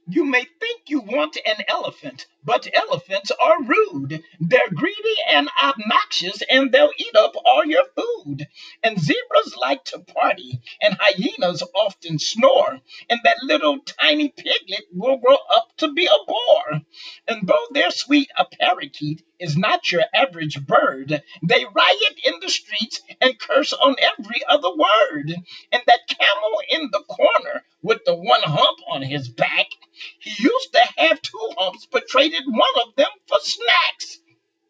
You may think you want an elephant, but elephants are rude. They're greedy and obnoxious, and they'll eat up all your food. And zebras like to party, and hyenas often snore. And that little tiny piglet will grow up to be a boar. And though they're sweet, a parakeet is not your average bird. They riot in the streets and curse on every other word. And that camel in the corner with the one hump on his back, he used to have two humps, but traded one of them